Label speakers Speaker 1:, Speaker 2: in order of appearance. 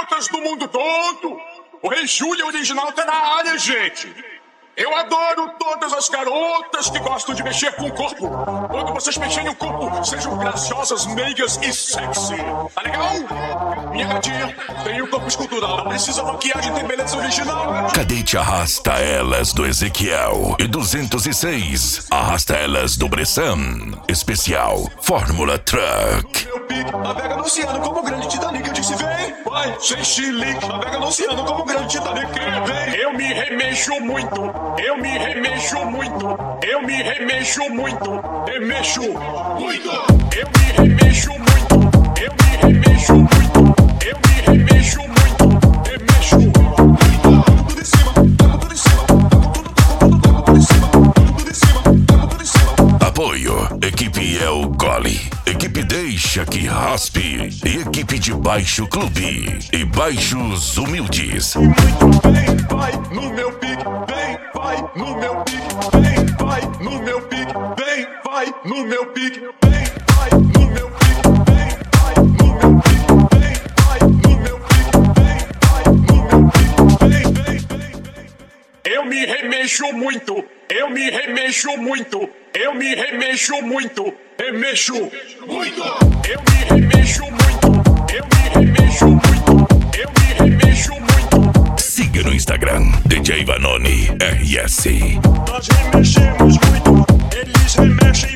Speaker 1: garotas do mundo todo. O Rei Júlia original tá na área, gente. Eu adoro todas as garotas que gostam de mexer com o corpo. Quando vocês mexerem o corpo, sejam graciosas, meigas e sexy. Tá legal? Minha gatinha tem o corpo escultural. Não precisa maquiagem, tem beleza original.
Speaker 2: Cadete arrasta elas do Ezequiel. E 206 arrasta elas do Bressan. Especial Fórmula Truck.
Speaker 1: Meu pique, navega no oceano como o grande Titanic. Eu disse vem, vai, sem chilique. Navega no oceano como o grande Titanic. Vem. Eu me remexo muito. Eu me remexo muito, eu me remexo muito, remexo muito. Eu me remexo muito, eu me remexo muito, eu me remexo muito, remexo muito. Tudo em cima, tudo em cima, tudo em cima, tudo em cima, tudo em cima.
Speaker 2: Apoio, equipe El Gole, equipe Deixa que Raspe e equipe de Baixo Clube e Baixos Humildes.
Speaker 1: Muito bem, vai no meu pique, vem, vai no meu pique, vem, vai no meu pique, vem, vai no meu pique, vem, vai no meu pique, vem, vai no meu pique, vem, vai no meu pique, vem, vai no meu pique, vem. Eu me remexo muito, eu me remexo muito, eu me remexo muito, remexo muito. Eu me remexo muito, eu me remexo muito, eu me remexo muito.
Speaker 2: Siga no Instagram, DJ Vanoni RS.
Speaker 1: Nós remexemos muito, eles remexem.